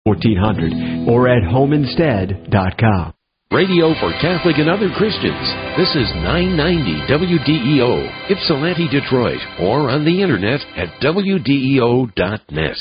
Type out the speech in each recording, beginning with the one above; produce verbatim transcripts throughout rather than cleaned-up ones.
fourteen hundred or at home instead dot com. Radio for Catholic and other Christians. This is nine ninety W D E O, Ypsilanti, Detroit, or on the internet at W D E O dot net.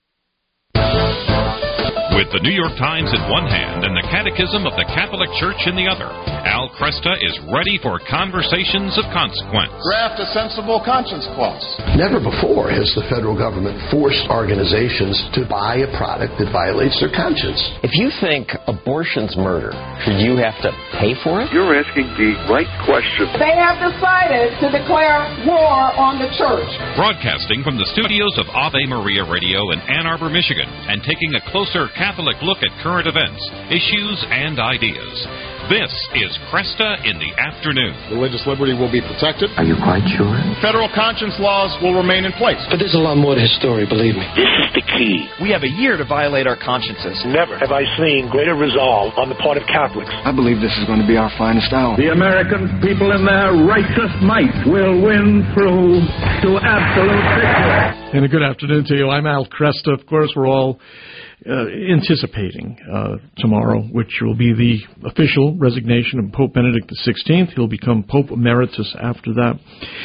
With the New York Times in one hand and the Catechism of the Catholic Church in the other, Al Kresta is ready for conversations of consequence. Draft a sensible conscience clause. Never before has the federal government forced organizations to buy a product that violates their conscience. If you think abortion's murder, should you have to pay for it? You're asking the right question. They have decided to declare war on the church. Broadcasting from the studios of Ave Maria Radio in Ann Arbor, Michigan, and taking a closer Catholic look at current events, issues, and ideas. This is Kresta in the Afternoon. Religious liberty will be protected. Are you quite sure? Federal conscience laws will remain in place. But there's a lot more to his story, believe me. This is the key. We have a year to violate our consciences. Never have I seen greater resolve on the part of Catholics. I believe this is going to be our finest hour. The American people in their righteous might will win through to absolute victory. And a good afternoon to you. I'm Al Kresta. Of course, we're all Uh, anticipating uh, tomorrow, which will be the official resignation of Pope Benedict the sixteenth. He'll become Pope Emeritus after that.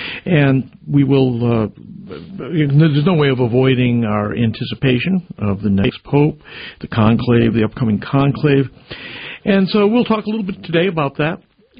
And we will, uh, there's no way of avoiding our anticipation of the next Pope, the conclave, the upcoming conclave. And so we'll talk a little bit today about that,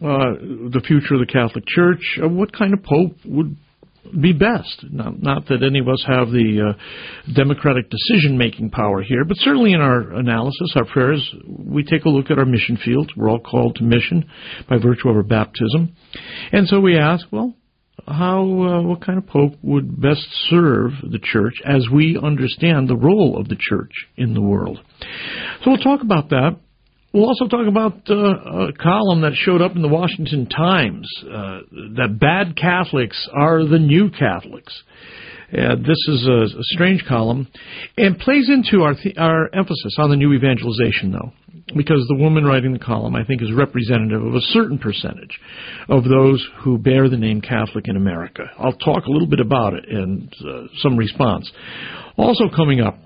uh, the future of the Catholic Church, uh, what kind of Pope would be best. Not, not that any of us have the uh, democratic decision-making power here, but certainly in our analysis, our prayers, we take a look at our mission field. We're all called to mission by virtue of our baptism. And so we ask, well, how, uh, what kind of pope would best serve the church as we understand the role of the church in the world? So we'll talk about that. We'll also talk about uh, a column that showed up in the Washington Times, uh, that bad Catholics are the new Catholics. Uh, this is a, a strange column, and plays into our th- our emphasis on the new evangelization, though, because the woman writing the column, I think, is representative of a certain percentage of those who bear the name Catholic in America. I'll talk a little bit about it and uh, some response. Also coming up,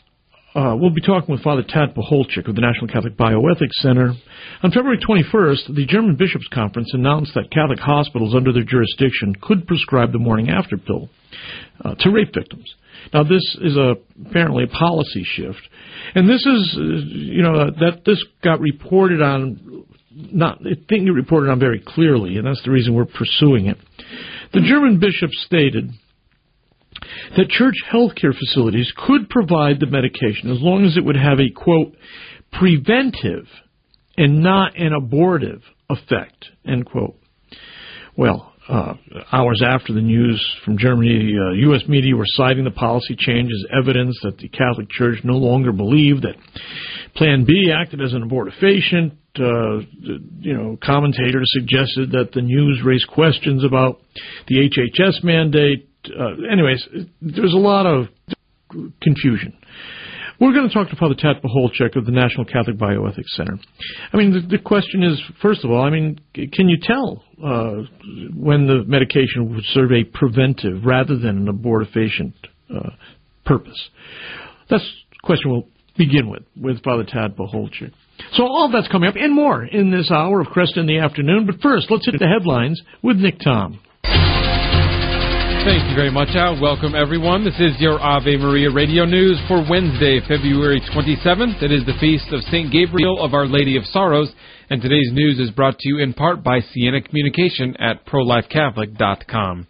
Uh, we'll be talking with Father Tad Pacholczyk of the National Catholic Bioethics Center. On February twenty-first, the German Bishops' Conference announced that Catholic hospitals under their jurisdiction could prescribe the morning after pill uh, to rape victims. Now, this is a, apparently a policy shift. And this is, uh, you know, that this got reported on, not, I think it reported on very clearly, and that's the reason we're pursuing it. The German bishops stated that church healthcare facilities could provide the medication as long as it would have a, quote, preventive and not an abortive effect, end quote. Well, uh, hours after the news from Germany, uh, U S media were citing the policy change as evidence that the Catholic Church no longer believed that Plan B acted as an abortifacient. Uh, you know, commentators suggested that the news raised questions about the H H S mandate. Uh, anyways, there's a lot of confusion. We're going to talk to Father Tad Pacholczyk of the National Catholic Bioethics Center. I mean, the, the question is, first of all, I mean, can you tell uh, when the medication would serve a preventive rather than an abortifacient uh, purpose? That's the question we'll begin with, with Father Tad Pacholczyk. So all that's coming up and more in this hour of Kresta in the Afternoon. But first, let's hit the headlines with Nick Tom. Thank you very much, Al. Welcome, everyone. This is your Ave Maria Radio News for Wednesday, February twenty-seventh. It is the feast of Saint Gabriel of Our Lady of Sorrows, and today's news is brought to you in part by Siena Communication at pro life catholic dot com.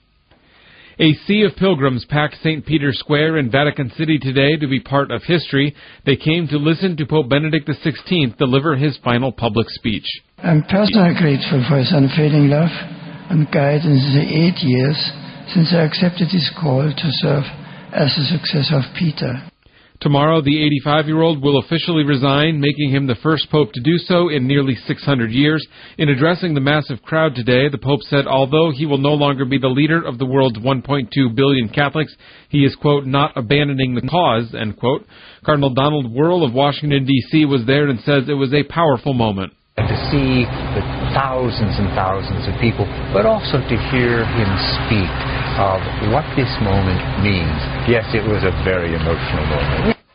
A sea of pilgrims packed Saint Peter's Square in Vatican City today to be part of history. They came to listen to Pope Benedict the sixteenth deliver his final public speech. I'm personally grateful for his unfailing love and guidance in the eight years since I accepted his call to serve as the successor of Peter. Tomorrow, the eighty-five-year-old will officially resign, making him the first pope to do so in nearly six hundred years. In addressing the massive crowd today, the pope said although he will no longer be the leader of the world's one point two billion Catholics, he is, quote, not abandoning the cause, end quote. Cardinal Donald Wuerl of Washington, D C was there and says it was a powerful moment. To see the thousands and thousands of people, but also to hear him speak of what this moment means. Yes, it was a very emotional moment.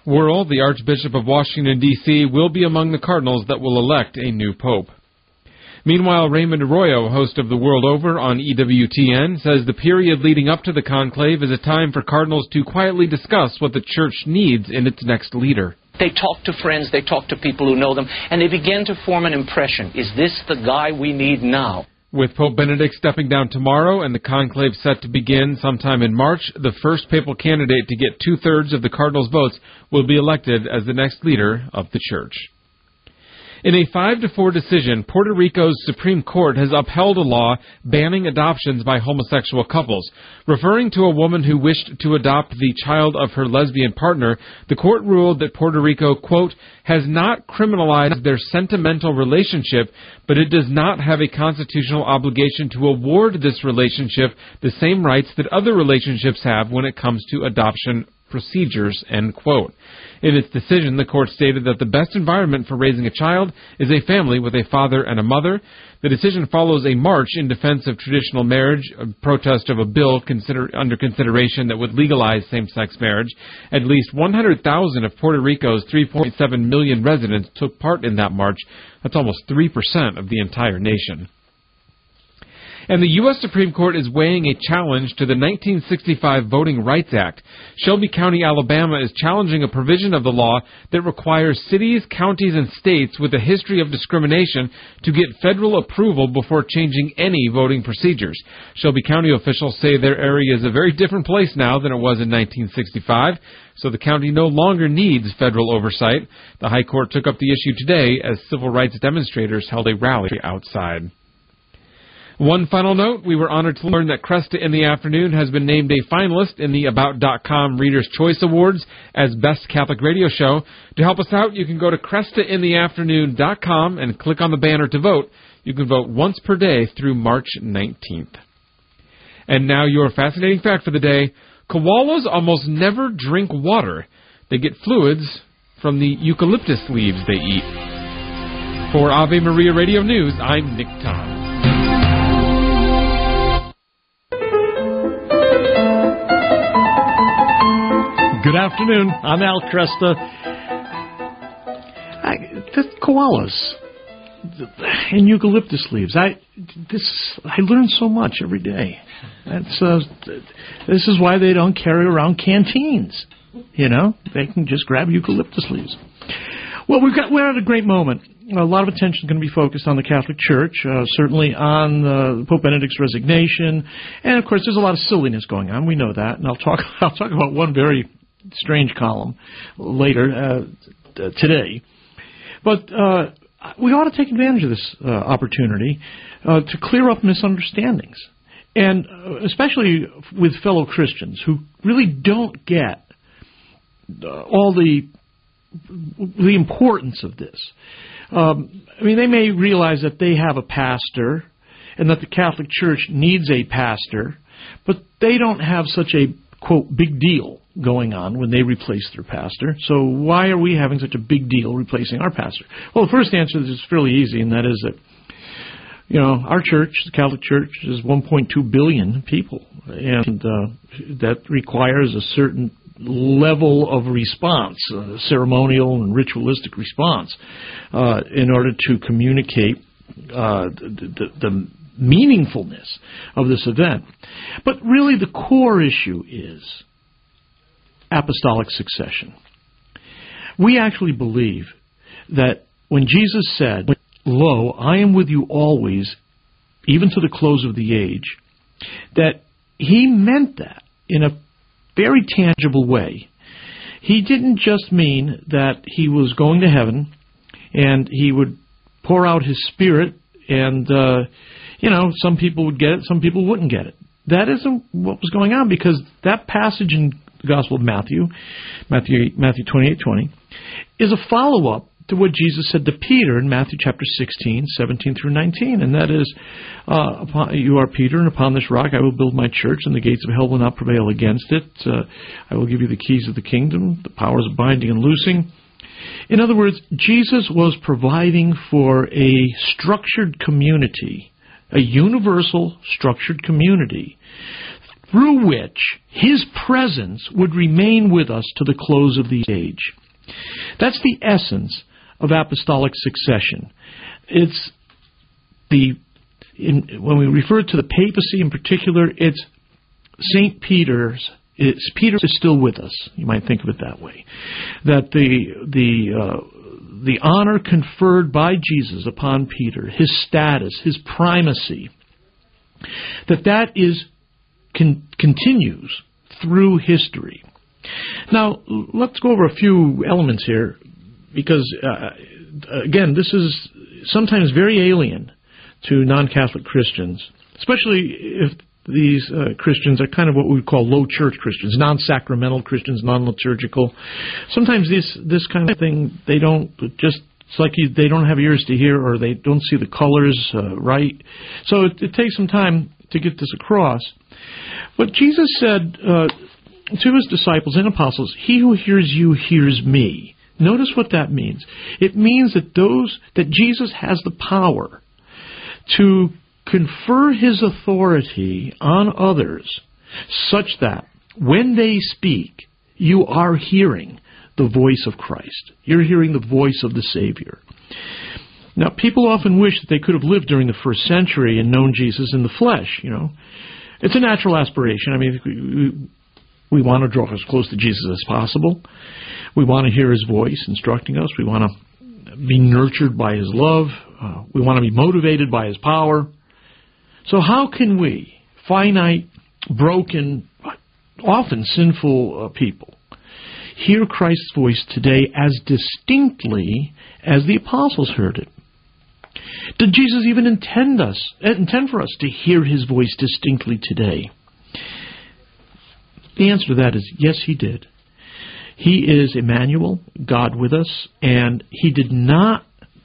Worrell, the Archbishop of Washington, D C, will be among the cardinals that will elect a new pope. Meanwhile, Raymond Arroyo, host of The World Over on E W T N, says the period leading up to the conclave is a time for cardinals to quietly discuss what the Church needs in its next leader. They talk to friends, they talk to people who know them, and they begin to form an impression. Is this the guy we need now? With Pope Benedict stepping down tomorrow and the conclave set to begin sometime in March, the first papal candidate to get two-thirds of the cardinals' votes will be elected as the next leader of the Church. In a five to four decision, Puerto Rico's Supreme Court has upheld a law banning adoptions by homosexual couples. Referring to a woman who wished to adopt the child of her lesbian partner, the court ruled that Puerto Rico, quote, has not criminalized their sentimental relationship, but it does not have a constitutional obligation to award this relationship the same rights that other relationships have when it comes to adoption procedures, end quote. In its decision, the court stated that the best environment for raising a child is a family with a father and a mother. The decision follows a march in defense of traditional marriage, a protest of a bill consider, under consideration that would legalize same-sex marriage. At least one hundred thousand of Puerto Rico's three point seven million residents took part in that march. That's almost three percent of the entire nation. And the U S Supreme Court is weighing a challenge to the nineteen sixty-five Voting Rights Act. Shelby County, Alabama is challenging a provision of the law that requires cities, counties, and states with a history of discrimination to get federal approval before changing any voting procedures. Shelby County officials say their area is a very different place now than it was in nineteen sixty-five, so the county no longer needs federal oversight. The High Court took up the issue today as civil rights demonstrators held a rally outside. One final note, we were honored to learn that Cresta in the Afternoon has been named a finalist in the About dot com Reader's Choice Awards as Best Catholic Radio Show. To help us out, you can go to Cresta in the afternoon dot com and click on the banner to vote. You can vote once per day through March nineteenth. And now your fascinating fact for the day. Koalas almost never drink water. They get fluids from the eucalyptus leaves they eat. For Ave Maria Radio News, I'm Nick Tom. Good afternoon. I'm Al Cresta. I, the koalas and eucalyptus leaves. I this I learn so much every day. That's uh, this is why they don't carry around canteens. You know, they can just grab eucalyptus leaves. Well, we've got we're at a great moment. A lot of attention is going to be focused on the Catholic Church, uh, certainly on uh, Pope Benedict's resignation, and of course, there's a lot of silliness going on. We know that, and I'll talk. I'll talk about one very strange column later uh, today. But uh, we ought to take advantage of this uh, opportunity uh, to clear up misunderstandings, and uh, especially with fellow Christians who really don't get uh, all the the importance of this. Um, I mean, they may realize that they have a pastor and that the Catholic Church needs a pastor, but they don't have such a, quote, big deal going on when they replace their pastor. So why are we having such a big deal replacing our pastor? Well, the first answer is fairly easy, and that is that, you know, our church, the Catholic Church, is one point two billion people, and uh, that requires a certain level of response, uh, ceremonial and ritualistic response, uh, in order to communicate uh, the, the, the meaningfulness of this event. But really the core issue is apostolic succession. We actually believe that when Jesus said, "Lo, I am with you always, even to the close of the age," that he meant that in a very tangible way. He didn't just mean that he was going to heaven and he would pour out his Spirit and, uh, you know, some people would get it, some people wouldn't get it. That isn't what was going on, because that passage in the Gospel of Matthew, Matthew, Matthew twenty-eight twenty, is a follow-up to what Jesus said to Peter in Matthew chapter sixteen, seventeen through nineteen, and that is, uh, upon, you are Peter, and upon this rock I will build my church, and the gates of hell will not prevail against it. Uh, I will give you the keys of the kingdom, the powers of binding and loosing. In other words, Jesus was providing for a structured community, a universal structured community, through which His presence would remain with us to the close of the age. That's the essence of apostolic succession. It's the, in, when we refer to the papacy in particular, it's Saint Peter's. It's, Peter is still with us. You might think of it that way. That the the uh, the honor conferred by Jesus upon Peter, his status, his primacy, that that is con- continues through history. Now, let's go over a few elements here, because uh, again, this is sometimes very alien to non-Catholic Christians, especially if these uh, Christians are kind of what we would call low church Christians, non-sacramental Christians, non-liturgical. Sometimes this this kind of thing, they don't just, it's like you, they don't have ears to hear, or they don't see the colors uh, right. So it, it takes some time to get this across. But Jesus said uh, to His disciples and apostles, "He who hears you hears me." Notice what that means. It means that those that Jesus has the power to confer His authority on others such that when they speak, you are hearing the voice of Christ. You're hearing the voice of the Savior. Now, people often wish that they could have lived during the first century and known Jesus in the flesh, you know. It's a natural aspiration. I mean, we, we want to draw as close to Jesus as possible. We want to hear His voice instructing us. We want to be nurtured by His love. Uh, we want to be motivated by His power. So how can we, finite, broken, often sinful uh, people, hear Christ's voice today as distinctly as the apostles heard it? Did Jesus even intend us, intend for us to hear His voice distinctly today? The answer to that is yes, He did. He is Emmanuel, God with us, and He did not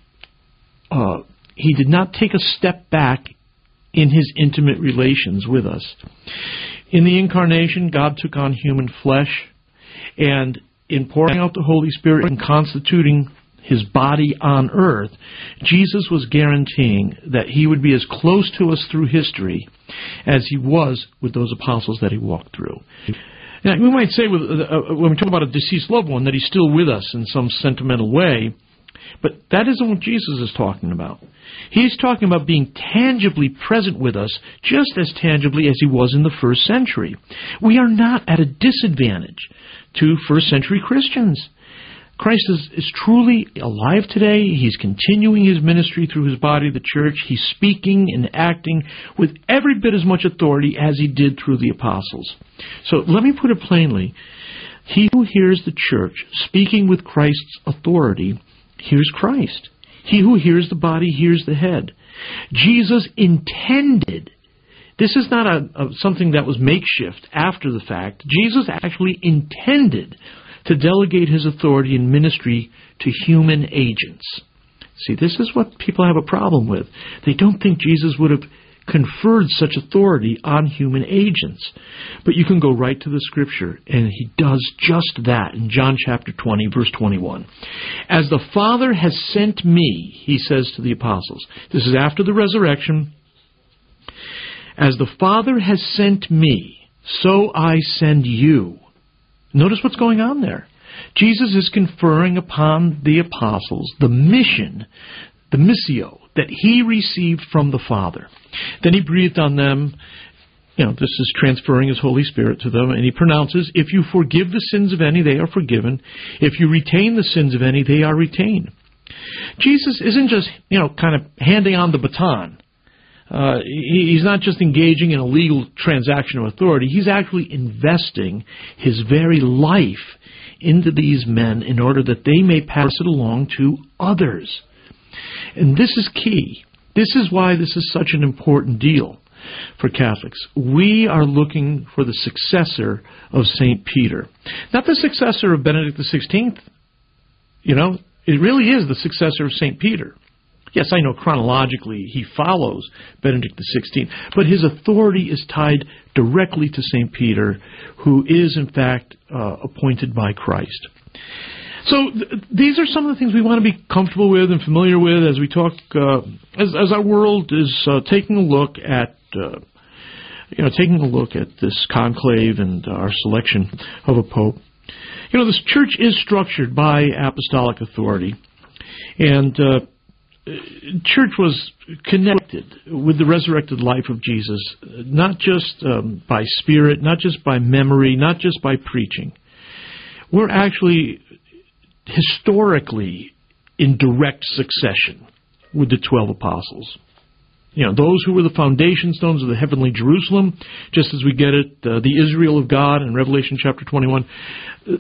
uh, He did not take a step back in His intimate relations with us. In the Incarnation, God took on human flesh, and in pouring out the Holy Spirit and constituting His body on earth, Jesus was guaranteeing that He would be as close to us through history as He was with those apostles that He walked through. Now, we might say with, uh, when we talk about a deceased loved one that He's still with us in some sentimental way, but that isn't what Jesus is talking about. He's talking about being tangibly present with us, just as tangibly as He was in the first century. We are not at a disadvantage to first century Christians. Christ is, is truly alive today. He's continuing His ministry through His body, the church. He's speaking and acting with every bit as much authority as He did through the apostles. So let me put it plainly. He who hears the church speaking with Christ's authority hears Christ. He who hears the body hears the head. Jesus intended, this is not a, a, something that was makeshift after the fact. Jesus actually intended to delegate His authority and ministry to human agents. See, this is what people have a problem with. They don't think Jesus would have conferred such authority on human agents. But you can go right to the Scripture, and He does just that in John chapter twenty, verse twenty-one. As the Father has sent me, He says to the apostles. This is after the resurrection. As the Father has sent me, so I send you. Notice what's going on there. Jesus is conferring upon the apostles the mission, the missio, that He received from the Father. Then He breathed on them. You know, this is transferring His Holy Spirit to them. And He pronounces, if you forgive the sins of any, they are forgiven. If you retain the sins of any, they are retained. Jesus isn't just, you know, kind of handing on the baton. Uh, he, he's not just engaging in a legal transaction of authority. He's actually investing His very life into these men in order that they may pass it along to others. And this is key. This is why this is such an important deal for Catholics. We are looking for the successor of Saint Peter. Not the successor of Benedict the sixteenth. You know, it really is the successor of Saint Peter. Yes, I know chronologically he follows Benedict the sixteenth, but his authority is tied directly to Saint Peter, who is in fact uh, appointed by Christ. So th- these are some of the things we want to be comfortable with and familiar with as we talk, uh, as, as our world is uh, taking a look at, uh, you know, taking a look at this conclave and our selection of a pope, you know, this church is structured by apostolic authority, and uh, church was connected with the resurrected life of Jesus, not just um, by spirit, not just by memory, not just by preaching. We're actually historically in direct succession with the twelve apostles. You know, those who were the foundation stones of the heavenly Jerusalem, just as we get it, uh, the Israel of God in Revelation chapter twenty-one. Uh,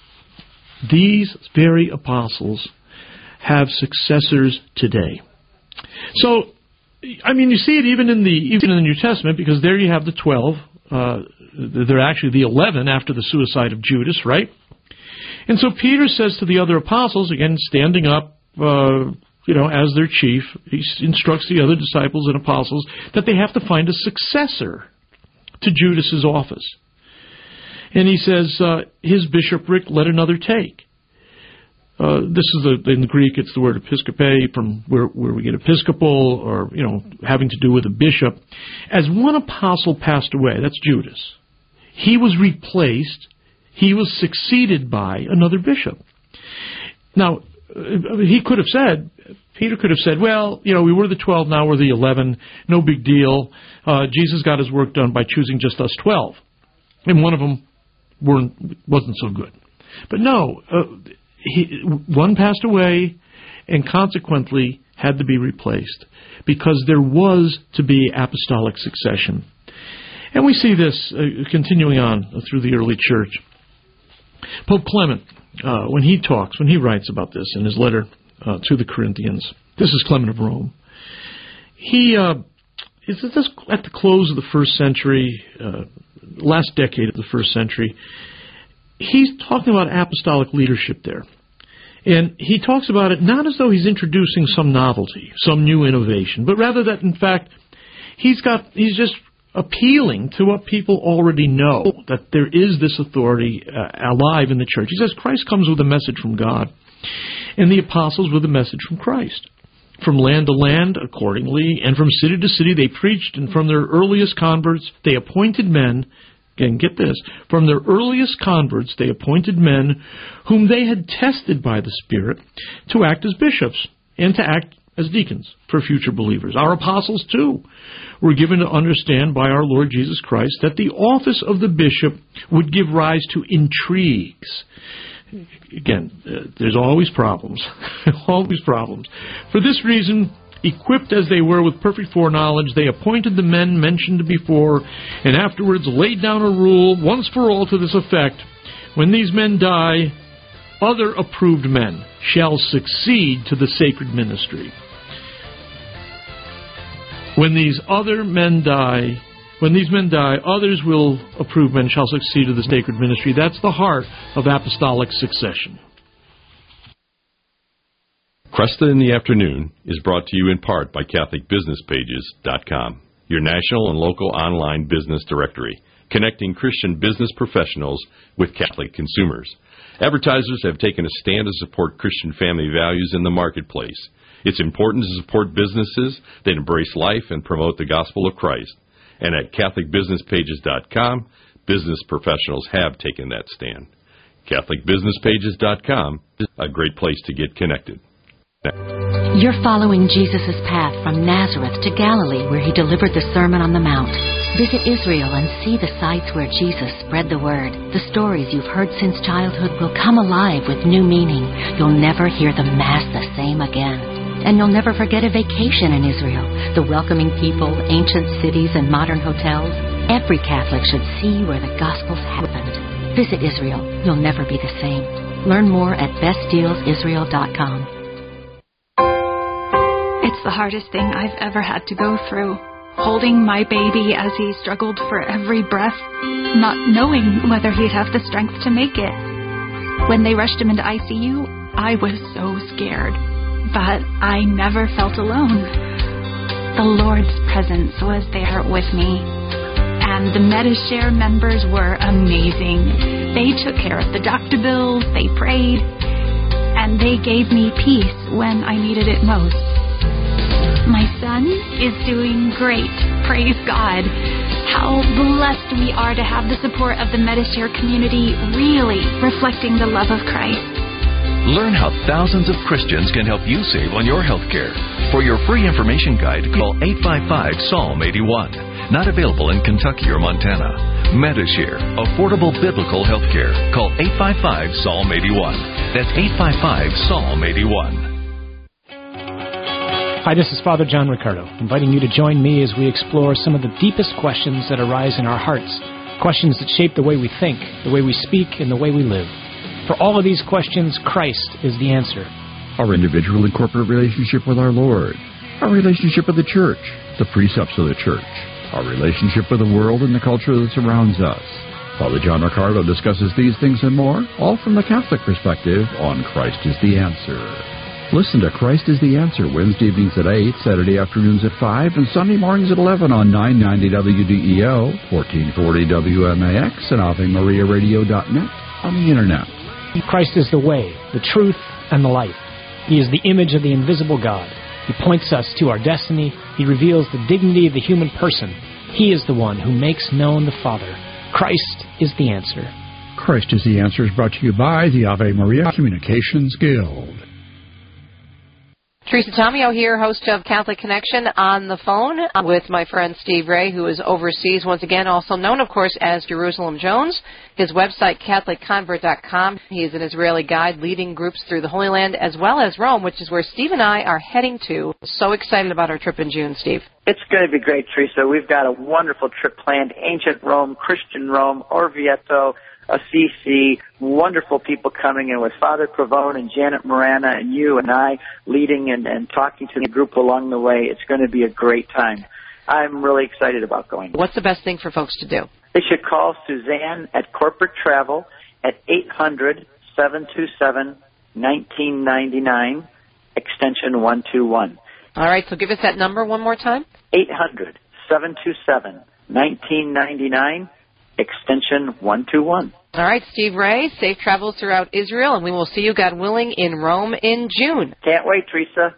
these very apostles have successors today. So, I mean, you see it even in the even in the New Testament, because there you have the twelve. Uh, they're actually the eleven after the suicide of Judas, right? And so Peter says to the other apostles, again, standing up, uh, you know, as their chief, he instructs the other disciples and apostles that they have to find a successor to Judas's office. And he says, uh, his bishopric let another take. Uh, this is the, in the Greek, it's the word episkope, from where, where we get episcopal, or, you know, having to do with a bishop. As one apostle passed away, that's Judas, he was replaced, he was succeeded by another bishop. Now, he could have said, Peter could have said, well, you know, we were the twelve, now we're the eleven, no big deal. Uh, Jesus got his work done by choosing just us twelve. And one of them weren't, wasn't so good. But no, uh, he, one passed away and consequently had to be replaced, because there was to be apostolic succession. And we see this uh, continuing on through the early church. Pope Clement, uh, when he talks, when he writes about this in his letter uh, to the Corinthians, this is Clement of Rome. He uh, is at, this, at the close of the first century, uh, last decade of the first century. He's talking about apostolic leadership there. And he talks about it not as though he's introducing some novelty, some new innovation, but rather that, in fact, he's got he's just appealing to what people already know, that there is this authority uh, alive in the church. He says Christ comes with a message from God, and the apostles with a message from Christ. From land to land, accordingly, and from city to city they preached, and from their earliest converts they appointed men. Again, get this. From their earliest converts, they appointed men whom they had tested by the Spirit to act as bishops and to act as deacons for future believers. Our apostles, too, were given to understand by our Lord Jesus Christ that the office of the bishop would give rise to intrigues. Again, uh, there's always problems. always problems. For this reason, equipped as they were with perfect foreknowledge, they appointed the men mentioned before, and afterwards laid down a rule once for all to this effect: when these men die, other approved men shall succeed to the sacred ministry. When these other men die, when these men die, others will approve men shall succeed to the sacred ministry. That's the heart of apostolic succession. Cresta in the Afternoon is brought to you in part by Catholic Business Pages dot com, your national and local online business directory, connecting Christian business professionals with Catholic consumers. Advertisers have taken a stand to support Christian family values in the marketplace. It's important to support businesses that embrace life and promote the gospel of Christ. And at Catholic Business Pages dot com, business professionals have taken that stand. Catholic Business Pages dot com is a great place to get connected. You're following Jesus' path from Nazareth to Galilee, where he delivered the Sermon on the Mount. Visit Israel and see the sites where Jesus spread the word. The stories you've heard since childhood will come alive with new meaning. You'll never hear the Mass the same again. And you'll never forget a vacation in Israel, the welcoming people, ancient cities, and modern hotels. Every Catholic should see where the Gospels happened. Visit Israel. You'll never be the same. Learn more at best deals israel dot com. It's the hardest thing I've ever had to go through. Holding my baby as he struggled for every breath, not knowing whether he'd have the strength to make it. When they rushed him into I C U, I was so scared. But I never felt alone. The Lord's presence was there with me. And the Medi-Share members were amazing. They took care of the doctor bills, they prayed, and they gave me peace when I needed it most. My son is doing great. Praise God. How how blessed we are to have the support of the Medishare community, really reflecting the love of Christ. Learn how thousands of Christians can help you save on your health care. For your free information guide, call eight five five, S A L M eighty-one. Not available in Kentucky or Montana. Medishare, affordable biblical health care. Call eight five five, S A L M eighty-one. That's eight five five, S A L M eighty-one. Hi, this is Father John Riccardo, inviting you to join me as we explore some of the deepest questions that arise in our hearts. Questions that shape the way we think, the way we speak, and the way we live. For all of these questions, Christ is the answer. Our individual and corporate relationship with our Lord. Our relationship with the church, the precepts of the church. Our relationship with the world and the culture that surrounds us. Father John Riccardo discusses these things and more, all from the Catholic perspective on Christ is the Answer. Listen to Christ is the Answer Wednesday evenings at eight, Saturday afternoons at five, and Sunday mornings at eleven on nine ninety W D E O, fourteen forty W M A X, and Ave Maria Radio dot net on the Internet. Christ is the way, the truth, and the life. He is the image of the invisible God. He points us to our destiny. He reveals the dignity of the human person. He is the one who makes known the Father. Christ is the answer. Christ is the Answer is brought to you by the Ave Maria Communications Guild. Teresa Tomeo here, host of Catholic Connection, on the phone with my friend Steve Ray, who is overseas, once again, also known, of course, as Jerusalem Jones. His website, Catholic Convert dot com. He is an Israeli guide leading groups through the Holy Land as well as Rome, which is where Steve and I are heading to. So excited about our trip in June, Steve. It's going to be great, Teresa. We've got a wonderful trip planned. Ancient Rome, Christian Rome, Orvieto, Assisi, wonderful people coming in with Father Pavone and Janet Morana and you and I leading and, and talking to the group along the way. It's going to be a great time. I'm really excited about going. What's the best thing for folks to do? They should call Suzanne at Corporate Travel at eight hundred, seven two seven, one nine nine nine, extension one two one. All right, so give us that number one more time. eight hundred, seven two seven, one nine nine nine, extension one two one. All right, Steve Ray, safe travels throughout Israel, and we will see you, God willing, in Rome in June. Can't wait, Teresa.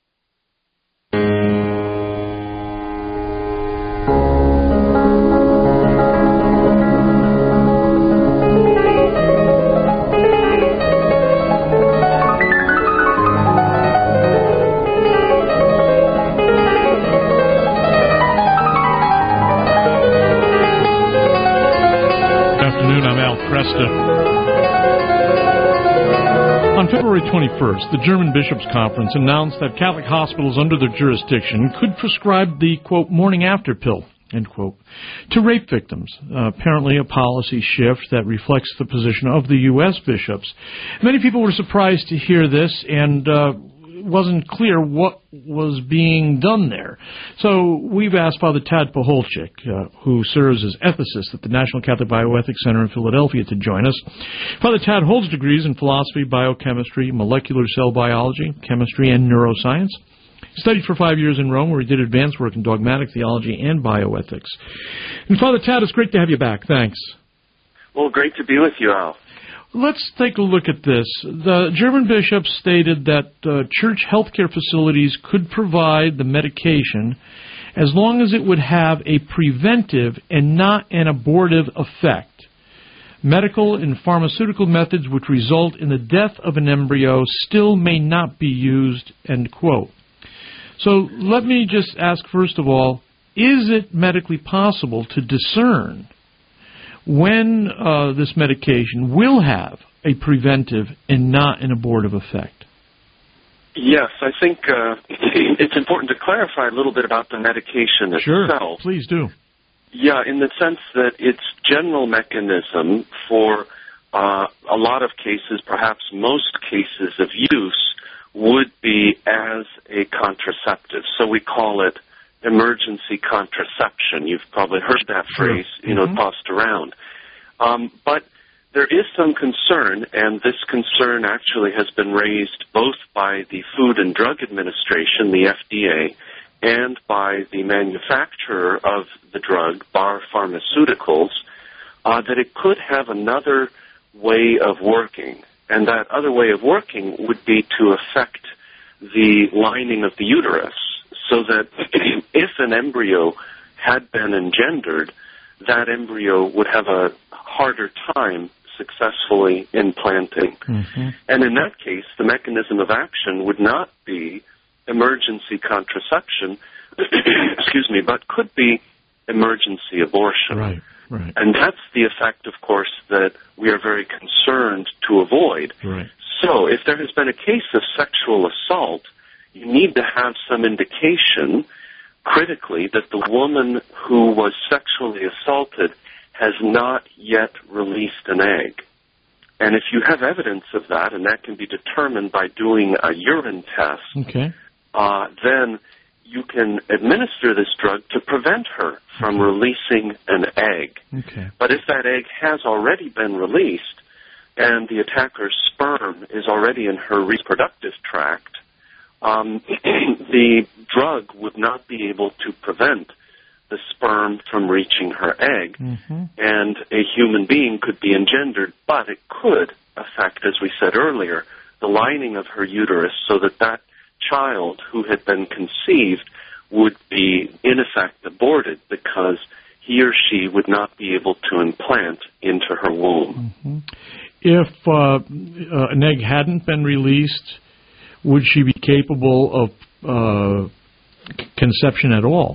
On February twenty-first, the German Bishops' Conference announced that Catholic hospitals under their jurisdiction could prescribe the, quote, morning after pill, end quote, to rape victims, uh, apparently a policy shift that reflects the position of the U S bishops. Many people were surprised to hear this, and uh, it wasn't clear what was being done there. So we've asked Father Tad Pacholczyk, uh, who serves as ethicist at the National Catholic Bioethics Center in Philadelphia, to join us. Father Tad holds degrees in philosophy, biochemistry, molecular cell biology, chemistry, and neuroscience. He studied for five years in Rome, where he did advanced work in dogmatic theology and bioethics. And Father Tad, it's great to have you back. Thanks. Well, great to be with you, Al. Let's take a look at this. The German bishops stated that uh, church healthcare facilities could provide the medication as long as it would have a preventive and not an abortive effect. Medical and pharmaceutical methods which result in the death of an embryo still may not be used, end quote. So let me just ask, first of all, is it medically possible to discern when uh, this medication will have a preventive and not an abortive effect? Yes, I think uh, it's important to clarify a little bit about the medication sure, itself. Please do. Yeah, in the sense that its general mechanism for uh, a lot of cases, perhaps most cases of use, would be as a contraceptive. So we call it emergency contraception. You've probably heard that phrase, sure. you know, mm-hmm. tossed around. Um, but there is some concern, and this concern actually has been raised both by the Food and Drug Administration, the F D A, and by the manufacturer of the drug, Bar Pharmaceuticals, uh, that it could have another way of working. And that other way of working would be to affect the lining of the uterus, so that if an embryo had been engendered, that embryo would have a harder time successfully implanting. Mm-hmm. And in that case, the mechanism of action would not be emergency contraception, excuse me, but could be emergency abortion. Right, right. And that's the effect, of course, that we are very concerned to avoid. Right. So if there has been a case of sexual assault, you need to have some indication, critically, that the woman who was sexually assaulted has not yet released an egg. And if you have evidence of that, and that can be determined by doing a urine test, okay. uh, then you can administer this drug to prevent her from okay. releasing an egg. Okay. But if that egg has already been released and the attacker's sperm is already in her reproductive tract, um, the drug would not be able to prevent the sperm from reaching her egg, mm-hmm. and a human being could be engendered, but it could affect, as we said earlier, the lining of her uterus so that that child who had been conceived would be, in effect, aborted because he or she would not be able to implant into her womb. Mm-hmm. If uh, uh, an egg hadn't been released, would she be capable of uh, c- conception at all?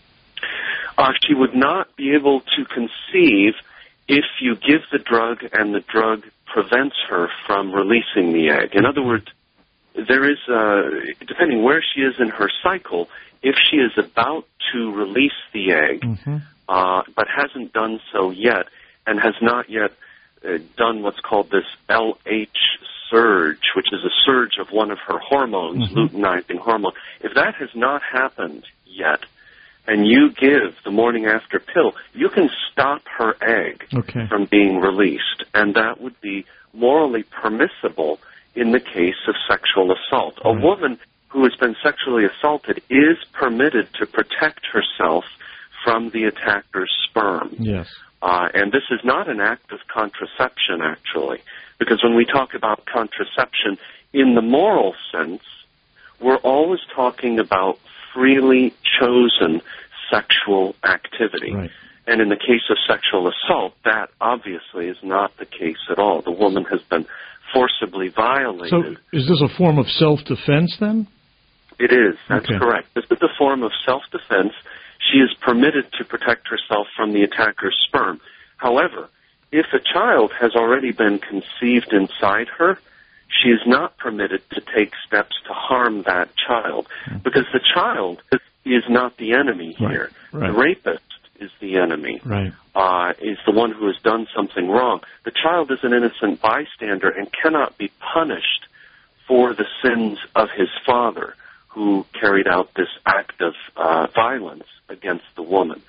Uh, she would not be able to conceive if you give the drug and the drug prevents her from releasing the egg. In other words, there is, uh, depending where she is in her cycle, if she is about to release the egg, mm-hmm. uh, but hasn't done so yet, and has not yet uh, done what's called this L H surge, which is a surge of one of her hormones, mm-hmm. luteinizing hormone, if that has not happened yet, and you give the morning after pill, you can stop her egg okay. from being released, and that would be morally permissible in the case of sexual assault. Right. A woman who has been sexually assaulted is permitted to protect herself from the attacker's sperm. Yes. Uh, and this is not an act of contraception, actually, because when we talk about contraception in the moral sense, we're always talking about freely chosen sexual activity. Right. And in the case of sexual assault, that obviously is not the case at all. The woman has been forcibly violated. So is this a form of self-defense then? It is. That's okay. correct. This is a form of self-defense. She is permitted to protect herself from the attacker's sperm. However, if a child has already been conceived inside her, she is not permitted to take steps to harm that child, because the child is not the enemy here. Right. Right. The rapist is the enemy, right. uh, is the one who has done something wrong. The child is an innocent bystander and cannot be punished for the sins of his father, who carried out this act of uh, violence against the woman.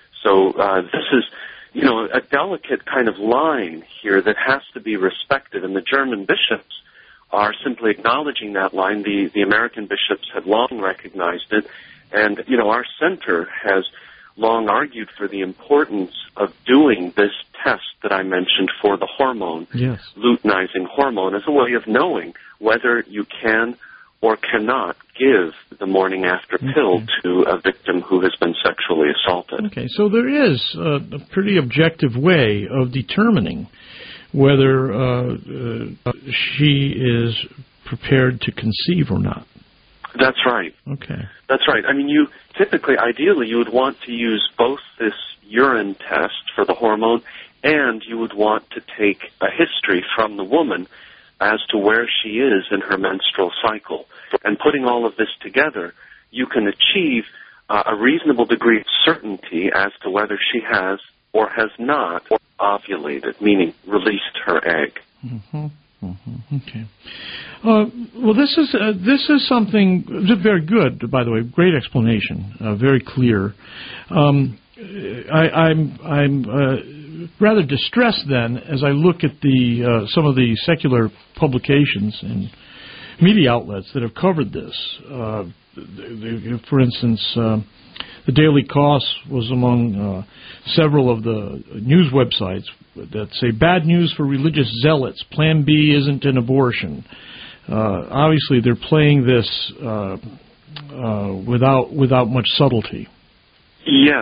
So uh, this is, you know, a delicate kind of line here that has to be respected, and the German bishops are simply acknowledging that line. The, the American bishops have long recognized it, and, you know, our center has long argued for the importance of doing this test that I mentioned for the hormone, yes. luteinizing hormone, as a way of knowing whether you can or cannot give the morning after pill okay. to a victim who has been sexually assaulted. Okay, so there is a, a pretty objective way of determining whether uh, uh, she is prepared to conceive or not. That's right. Okay. That's right. I mean, you typically, ideally, you would want to use both this urine test for the hormone, and you would want to take a history from the woman as to where she is in her menstrual cycle. And putting all of this together, you can achieve uh, a reasonable degree of certainty as to whether she has or has not ovulated, meaning released her egg. Mm-hmm. Mm-hmm. Okay. Uh, well, this is uh, this is something very good, by the way. Great explanation. Uh, very clear. Um, I, I'm I'm uh, rather distressed then as I look at the uh, some of the secular publications and media outlets that have covered this. Uh, the, the, for instance, uh, the Daily Kos was among uh, several of the news websites that say, bad news for religious zealots, Plan B isn't an abortion. Uh, obviously, they're playing this uh, uh, without without much subtlety. Yes,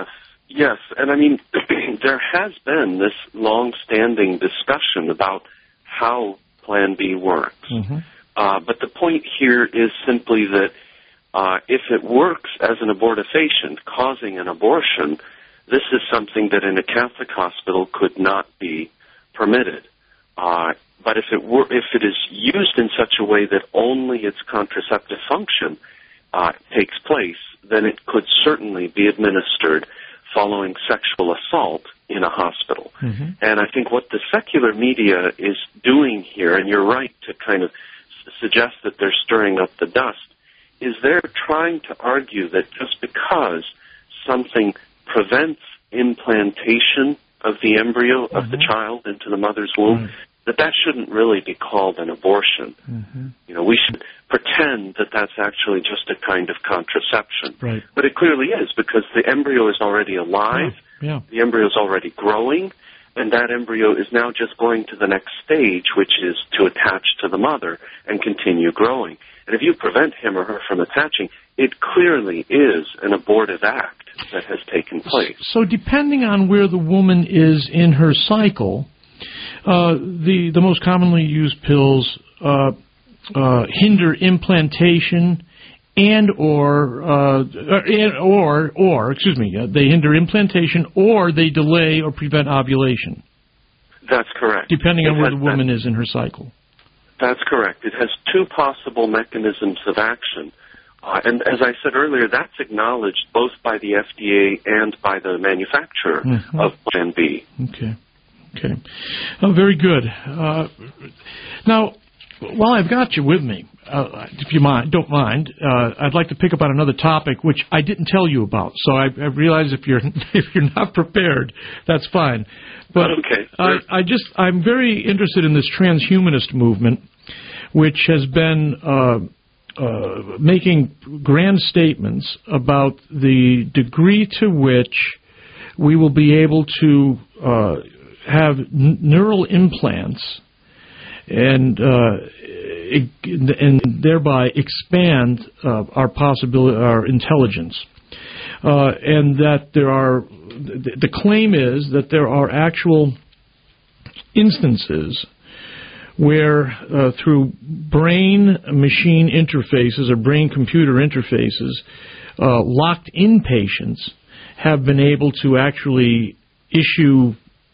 Yes, and I mean, there has been this long-standing discussion about how Plan B works. Mm-hmm. Uh, but the point here is simply that uh, if it works as an abortifacient, causing an abortion, this is something that in a Catholic hospital could not be permitted. Uh, but if it were, if it is used in such a way that only its contraceptive function uh, takes place, then it could certainly be administered following sexual assault in a hospital. Mm-hmm. And I think what the secular media is doing here, and you're right to kind of s- suggest that they're stirring up the dust, is they're trying to argue that just because something prevents implantation of the embryo of mm-hmm. the child into the mother's womb, right. that that shouldn't really be called an abortion. Mm-hmm. You know, we should pretend that that's actually just a kind of contraception. Right. But it clearly is, because the embryo is already alive, yeah. Yeah. the embryo is already growing, and that embryo is now just going to the next stage, which is to attach to the mother and continue growing. And if you prevent him or her from attaching, it clearly is an abortive act that has taken place. So depending on where the woman is in her cycle, uh, the, the most commonly used pills uh, uh, hinder implantation and or, uh, and, or, or, excuse me, uh, they hinder implantation or they delay or prevent ovulation. That's correct. Depending it on where the woman that, is in her cycle. That's correct. It has two possible mechanisms of action. Uh, and as I said earlier, that's acknowledged both by the F D A and by the manufacturer mm-hmm. of Plan B. Okay. Okay. Oh, very good. Uh, now, while I've got you with me, uh, if you mind, don't mind, uh, I'd like to pick up on another topic which I didn't tell you about. So I, I realize if you're if you're not prepared, that's fine. But okay, sure. I, I just I'm very interested in this transhumanist movement, which has been uh, uh, making grand statements about the degree to which we will be able to uh, have n- neural implants and uh, and thereby expand uh, our possibility, our intelligence, uh, and that there are. The claim is that there are actual instances where, uh, through brain-machine interfaces or brain-computer interfaces, uh, locked-in patients have been able to actually issue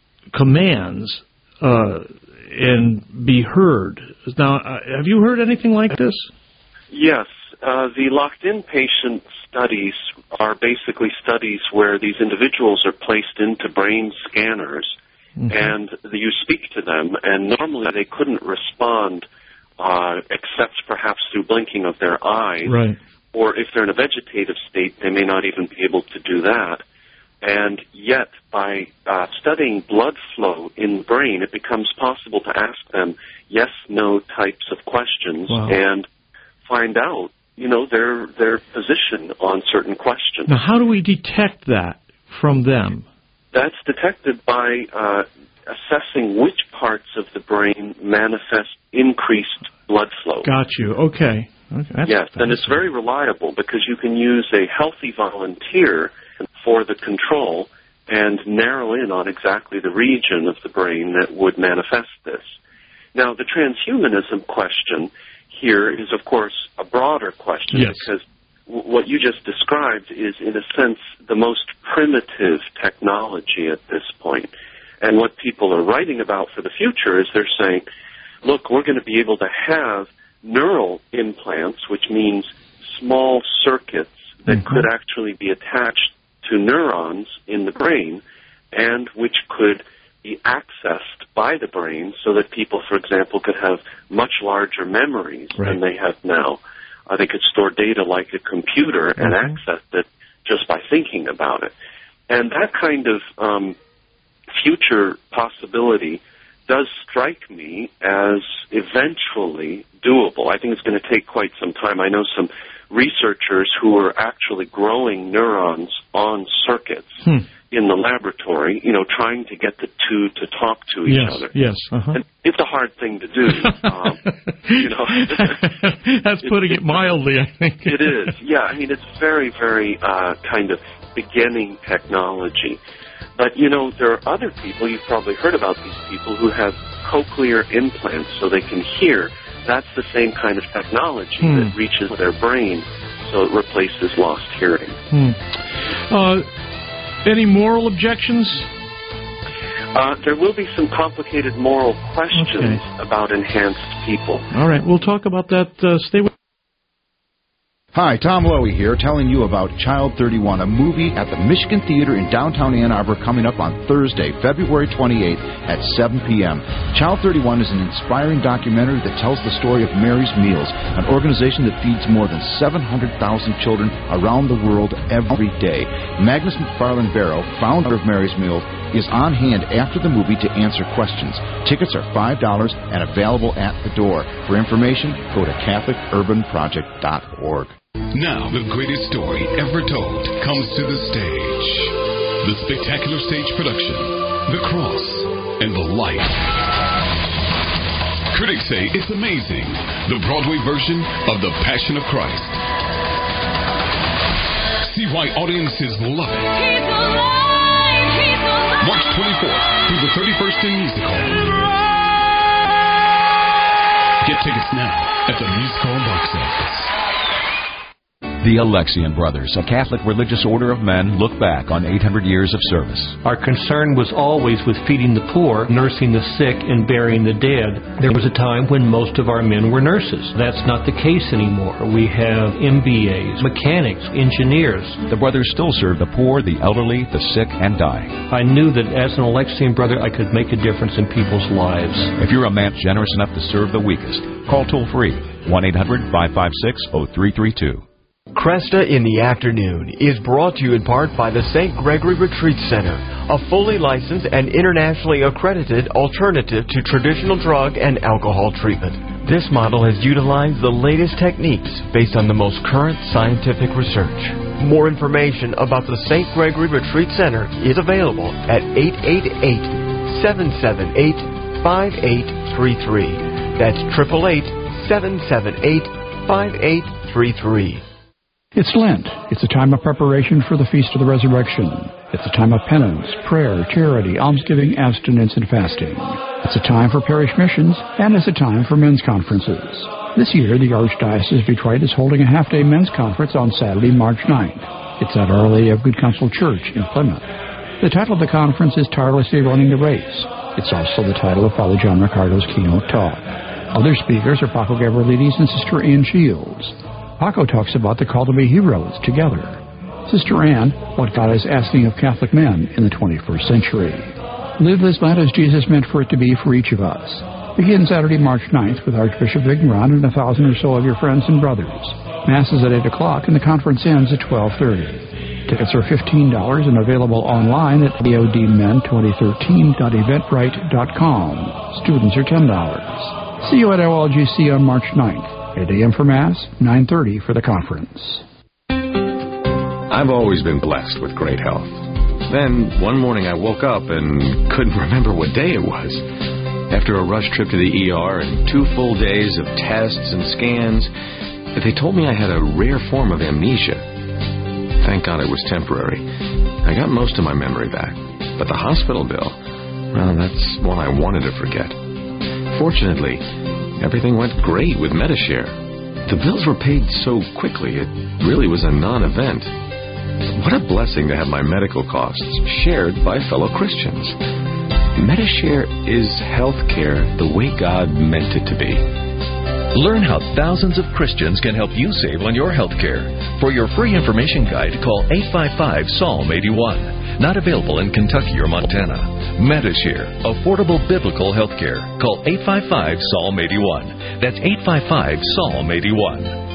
commands uh, and be heard. Now, uh, have you heard anything like this? Yes. Uh, the locked-in patient studies are basically studies where these individuals are placed into brain scanners, mm-hmm. and you speak to them, and normally they couldn't respond uh, except perhaps through blinking of their eyes, right. or if they're in a vegetative state, they may not even be able to do that. And yet, by uh, studying blood flow in the brain, it becomes possible to ask them yes-no types of questions wow. and find out, you know, their their position on certain questions. Now, how do we detect that from them? That's detected by uh, assessing which parts of the brain manifest increased blood flow. Got you. Okay. okay. That's, yes, that's and it's very reliable because you can use a healthy volunteer for the control and narrow in on exactly the region of the brain that would manifest this. Now, the transhumanism question here is, of course, a broader question yes. because w- what you just described is, in a sense, the most primitive technology at this point. And what people are writing about for the future is they're saying, look, we're going to be able to have neural implants, which means small circuits that mm-hmm. could actually be attached to neurons in the brain and which could be accessed by the brain so that people, for example, could have much larger memories right. than they have now. Uh, they could store data like a computer mm-hmm. and access it just by thinking about it. And that kind of um, future possibility does strike me as eventually doable. I think it's going to take quite some time. I know some researchers who are actually growing neurons on circuits hmm. in the laboratory, you know, trying to get the two to talk to each yes, other. Yes, uh-huh. And it's a hard thing to do. um, you know, that's putting it, it mildly, I think. It is. Yeah, I mean, it's very, very uh, kind of beginning technology. But, you know, there are other people, you've probably heard about these people, who have cochlear implants so they can hear. That's the same kind of technology hmm. that reaches their brain, so it replaces lost hearing. Hmm. Uh, any moral objections? Uh, there will be some complicated moral questions okay. about enhanced people. All right, we'll talk about that. Uh, stay with Hi, Tom Lowy here, telling you about Child thirty-one, a movie at the Michigan Theater in downtown Ann Arbor coming up on Thursday, February twenty-eighth at seven p.m. Child thirty-one is an inspiring documentary that tells the story of Mary's Meals, an organization that feeds more than seven hundred thousand children around the world every day. Magnus McFarland Barrow, founder of Mary's Meals, is on hand after the movie to answer questions. Tickets are five dollars and available at the door. For information, go to Catholic Urban Project dot org. Now, the greatest story ever told comes to the stage. The spectacular stage production, The Cross and the Light. Critics say it's amazing. The Broadway version of The Passion of Christ. See why audiences love it. March twenty-fourth through the thirty-first in Music Hall. Get tickets now at the Music Hall box office. The Alexian Brothers, a Catholic religious order of men, look back on eight hundred years of service. Our concern was always with feeding the poor, nursing the sick, and burying the dead. There was a time when most of our men were nurses. That's not the case anymore. We have M B As, mechanics, engineers. The brothers still serve the poor, the elderly, the sick, and dying. I knew that as an Alexian brother, I could make a difference in people's lives. If you're a man generous enough to serve the weakest, call toll-free one eight hundred, five five six, zero three three two. Cresta in the Afternoon is brought to you in part by the Saint Gregory Retreat Center, a fully licensed and internationally accredited alternative to traditional drug and alcohol treatment. This model has utilized the latest techniques based on the most current scientific research. More information about the Saint Gregory Retreat Center is available at eight eight eight, seven seven eight, five eight three three. That's eight eight eight, seven seven eight, five eight three three. It's Lent. It's a time of preparation for the Feast of the Resurrection. It's a time of penance, prayer, charity, almsgiving, abstinence, and fasting. It's a time for parish missions, and it's a time for men's conferences. This year, the Archdiocese of Detroit is holding a half-day men's conference on Saturday, March ninth. It's at Our Lady of Good Counsel Church in Plymouth. The title of the conference is Tirelessly Running the Race. It's also the title of Father John Riccardo's keynote talk. Other speakers are Paco Gavrilides and Sister Ann Shields. Paco talks about the call to be heroes together. Sister Ann, what God is asking of Catholic men in the twenty-first century. Live this Lent as Jesus meant for it to be for each of us. Begin Saturday, March ninth with Archbishop Vigneron and a thousand or so of your friends and brothers. Mass is at eight o'clock and the conference ends at twelve thirty. Tickets are fifteen dollars and available online at D O D men twenty thirteen dot eventbrite dot com. Students are ten dollars. See you at O L G C on March ninth. eight a.m. for Mass, nine thirty for the conference. I've always been blessed with great health. Then, one morning I woke up and couldn't remember what day it was. After a rush trip to the E R and two full days of tests and scans, they told me I had a rare form of amnesia. Thank God it was temporary. I got most of my memory back. But the hospital bill, well, that's one I wanted to forget. Fortunately, everything went great with Medishare. The bills were paid so quickly, it really was a non-event. What a blessing to have my medical costs shared by fellow Christians. Medishare is health care the way God meant it to be. Learn how thousands of Christians can help you save on your health care. For your free information guide, call eight five five, Psalm eighty-one. Not available in Kentucky or Montana. Medishare, affordable biblical health care. Call eight five five, Psalm eighty-one. That's eight five five, Psalm eighty-one.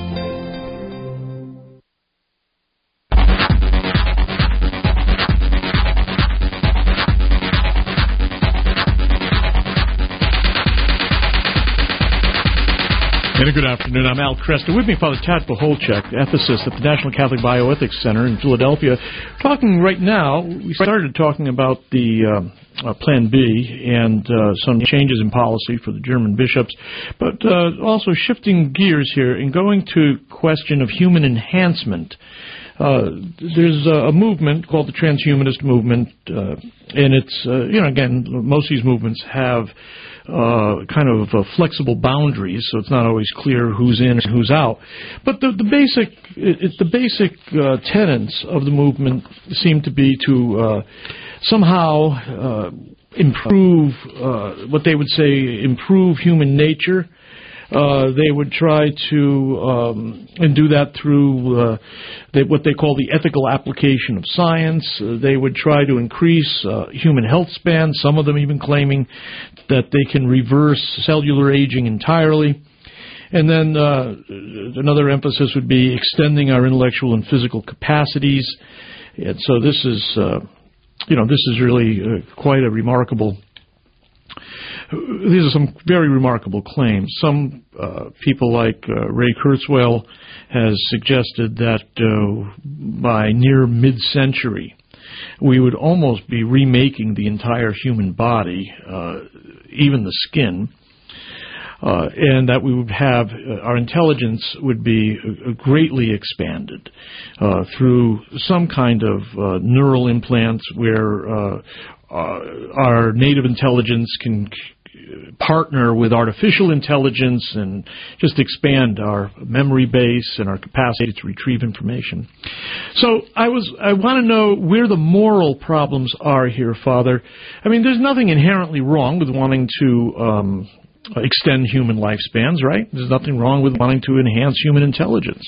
And a good afternoon. I'm Al Kresta. With me, Father Tad Pacholczyk, ethicist at the National Catholic Bioethics Center in Philadelphia. Talking right now, we started talking about the uh, uh, Plan B and uh, some changes in policy for the German bishops, but uh, also shifting gears here and going to question of human enhancement. Uh, there's a movement called the transhumanist movement, uh, and it's, uh, you know, again, most of these movements have uh, kind of uh, flexible boundaries, so it's not always clear who's in and who's out. But the, the basic, it, the basic uh, tenets of the movement seem to be to uh, somehow uh, improve, uh, what they would say, improve human nature. Uh, they would try to, um, and do that through uh, they, what they call the ethical application of science. Uh, they would try to increase uh, human health span, some of them even claiming that they can reverse cellular aging entirely. And then uh, another emphasis would be extending our intellectual and physical capacities. And so this is, uh, you know, this is really uh, quite a remarkable These are some very remarkable claims. Some uh, people like uh, Ray Kurzweil has suggested that uh, by near mid-century, we would almost be remaking the entire human body, uh, even the skin, uh, and that we would have, uh, our intelligence would be uh, greatly expanded uh, through some kind of uh, neural implants where uh, uh, our native intelligence can partner with artificial intelligence and just expand our memory base and our capacity to retrieve information. So I was I want to know where the moral problems are here, Father. I mean, there's nothing inherently wrong with wanting to um, extend human lifespans, right? There's nothing wrong with wanting to enhance human intelligence.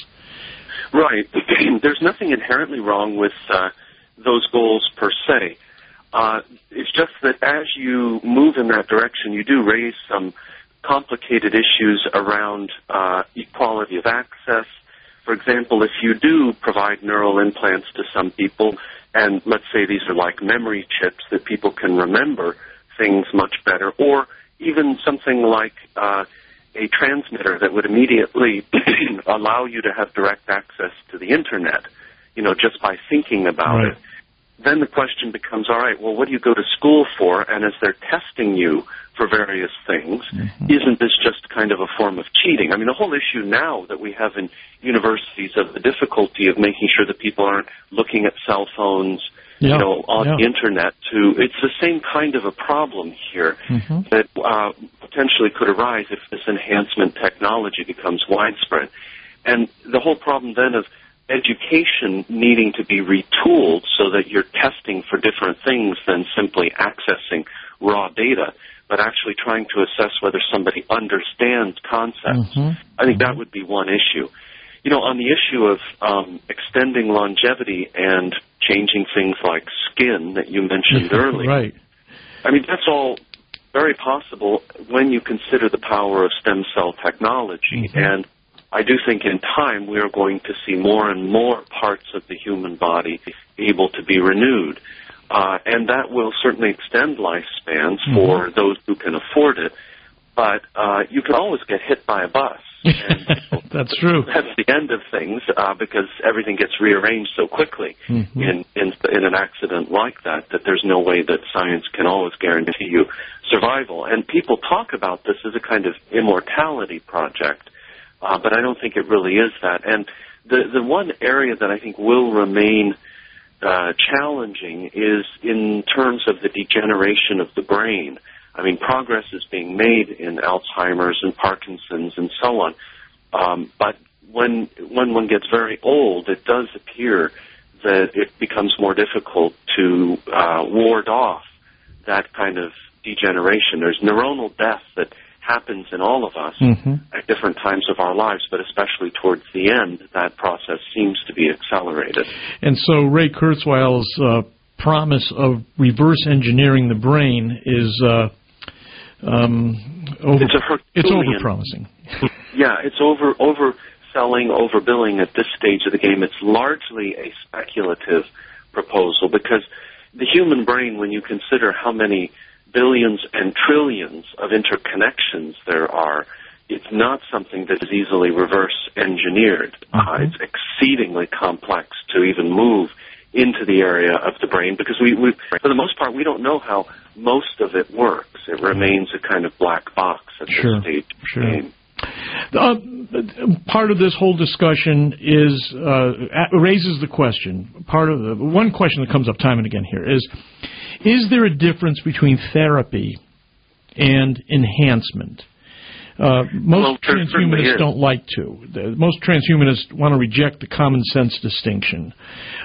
Right. There's nothing inherently wrong with uh, those goals per se. Uh, it's just that as you move in that direction, you do raise some complicated issues around uh, equality of access. For example, if you do provide neural implants to some people, and let's say these are like memory chips that people can remember things much better, or even something like uh, a transmitter that would immediately allow you to have direct access to the Internet, you know, just by thinking about right. it. Then the question becomes, all right, well, what do you go to school for? And as they're testing you for various things, mm-hmm. isn't this just kind of a form of cheating? I mean, the whole issue now that we have in universities of the difficulty of making sure that people aren't looking at cell phones, yeah. you know, on yeah. the Internet, to it's the same kind of a problem here mm-hmm. that uh, potentially could arise if this enhancement technology becomes widespread. And the whole problem then of education needing to be retooled so that you're testing for different things than simply accessing raw data, but actually trying to assess whether somebody understands concepts. Mm-hmm. I think that would be one issue. You know, on the issue of um, extending longevity and changing things like skin that you mentioned earlier, right. I mean, that's all very possible when you consider the power of stem cell technology. Mm-hmm. And I do think in time we are going to see more and more parts of the human body able to be renewed. Uh, and that will certainly extend lifespans mm-hmm. for those who can afford it. But uh, you can always get hit by a bus. And that's true. That's the end of things uh, because everything gets rearranged so quickly mm-hmm. in, in, in an accident like that, that there's no way that science can always guarantee you survival. And people talk about this as a kind of immortality project. Uh, but I don't think it really is that. And the the one area that I think will remain uh, challenging is in terms of the degeneration of the brain. I mean, progress is being made in Alzheimer's and Parkinson's and so on. Um, but when when one gets very old, it does appear that it becomes more difficult to uh, ward off that kind of degeneration. There's neuronal death that happens in all of us mm-hmm. at different times of our lives, but especially towards the end, that process seems to be accelerated. And so Ray Kurzweil's uh, promise of reverse engineering the brain is uh, um, over, it's, a it's over-promising. Yeah, it's over overselling, overbilling at this stage of the game. It's largely a speculative proposal because the human brain, when you consider how many billions and trillions of interconnections there are, it's not something that is easily reverse engineered. Uh, Mm-hmm. it's exceedingly complex to even move into the area of the brain because we, we, for the most part, we don't know how most of it works. It remains a kind of black box at Sure, this stage of sure. the game. Uh, part of this whole discussion is uh, raises the question. Part of the one question that comes up time and again here is: is there a difference between therapy and enhancement? Uh, most Well, there certainly transhumanists is. don't like to. The, most transhumanists want to reject the common sense distinction.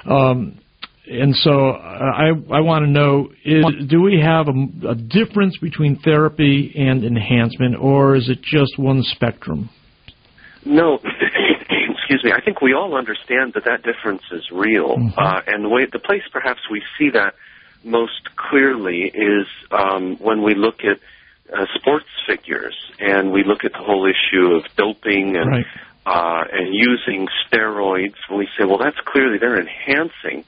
Um, and so I, I want to know, is, do we have a, a difference between therapy and enhancement, or is it just one spectrum? No, excuse me. I think we all understand that that difference is real. Mm-hmm. Uh, and the way, the place perhaps we see that most clearly is um, when we look at uh, sports figures and we look at the whole issue of doping and Right. uh, and using steroids. When we say, well, that's clearly they're enhancing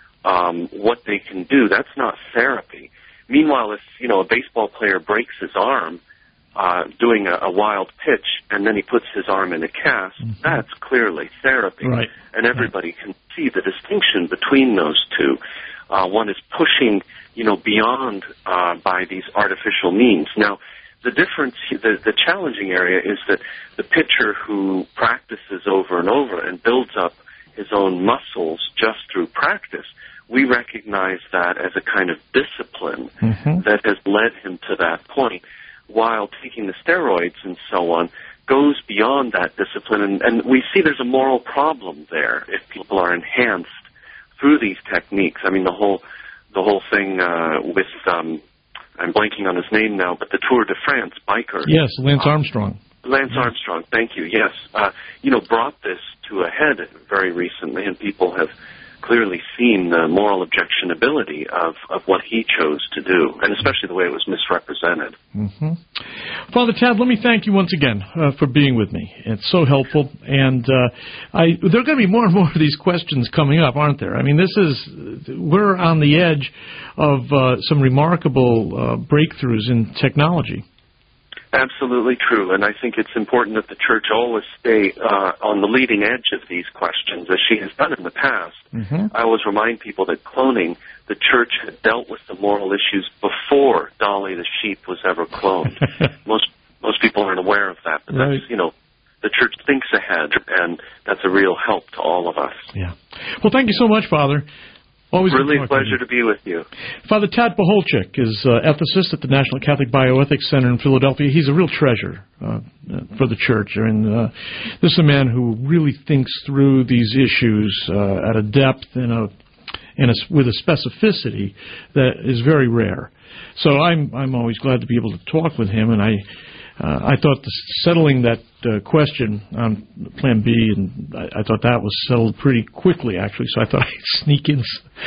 um, what they can do. That's not therapy. Meanwhile, if you know a baseball player breaks his arm uh, doing a, a wild pitch and then he puts his arm in a cast, mm-hmm. that's clearly therapy. Right. And everybody can see the distinction between those two. Uh, one is pushing, you know, beyond uh, by these artificial means. Now, the difference, the, the challenging area is that the pitcher who practices over and over and builds up his own muscles just through practice, we recognize that as a kind of discipline mm-hmm. that has led him to that point, while taking the steroids and so on goes beyond that discipline. And, and we see there's a moral problem there if people are enhanced through these techniques. I mean, the whole the whole thing uh, with, um, I'm blanking on his name now, but the Tour de France biker. Yes, Lance Armstrong. Uh, Lance yes. Armstrong, thank you, yes. Uh, you know, brought this to a head very recently, and people have clearly seen the moral objectionability of, of what he chose to do, and especially the way it was misrepresented. Mm-hmm. Father Tad, let me thank you once again uh, for being with me. It's so helpful, and uh, I, there are going to be more and more of these questions coming up, aren't there? I mean, this is, we're on the edge of uh, some remarkable uh, breakthroughs in technology. Absolutely true, and I think it's important that the Church always stay uh, on the leading edge of these questions, as she has done in the past. Mm-hmm. I always remind people that cloning, the Church had dealt with the moral issues before Dolly the sheep was ever cloned. most most people aren't aware of that, but right. that's, you know, the Church thinks ahead, and that's a real help to all of us. Yeah. Well, thank you so much, Father. Always really a pleasure to be with you. Father Tad Pacholczyk is uh, ethicist at the National Catholic Bioethics Center in Philadelphia. He's a real treasure uh, for the Church. And uh, this is a man who really thinks through these issues uh, at a depth and a, and a, with a specificity that is very rare. So I'm I'm always glad to be able to talk with him, and I uh, I thought the settling that uh, question on Plan B, and I, I thought that was settled pretty quickly, actually. So I thought I'd sneak in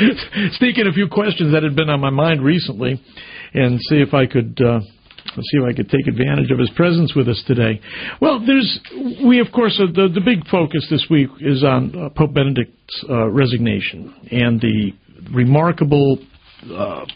sneak in a few questions that had been on my mind recently, and see if I could uh, see if I could take advantage of his presence with us today. Well, there's we of course uh, the the big focus this week is on uh, Pope Benedict's uh, resignation and the remarkable. Uh,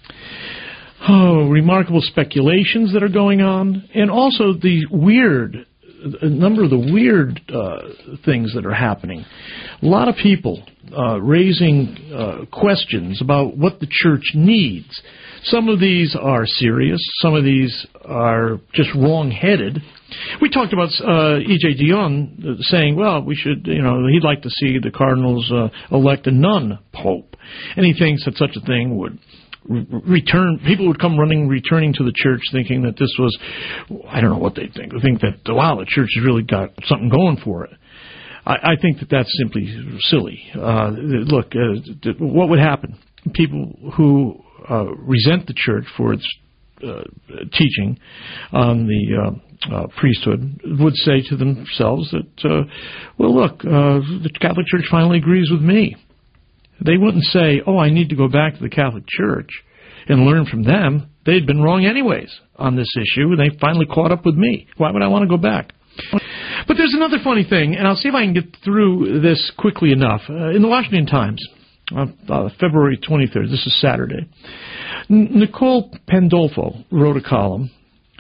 Oh, remarkable speculations that are going on, and also the weird, a number of the weird uh, things that are happening. A lot of people uh, raising uh, questions about what the Church needs. Some of these are serious. Some of these are just wrong-headed. We talked about uh, E J Dion saying, well, we should, you know, he'd like to see the cardinals uh, elect a nun pope, and he thinks that such a thing would return, people would come running, returning to the Church thinking that this was, I don't know what they think. They think that, wow, the Church has really got something going for it. I, I think that that's simply silly. Uh, look, uh, what would happen? People who uh, resent the Church for its uh, teaching on the uh, uh, priesthood would say to themselves that, uh, well, look, uh, the Catholic Church finally agrees with me. They wouldn't say, oh, I need to go back to the Catholic Church and learn from them. They'd been wrong anyways on this issue, and they finally caught up with me. Why would I want to go back? But there's another funny thing, and I'll see if I can get through this quickly enough. Uh, in the Washington Times, uh, uh, February twenty-third, this is Saturday, N- Nicole Pandolfo wrote a column,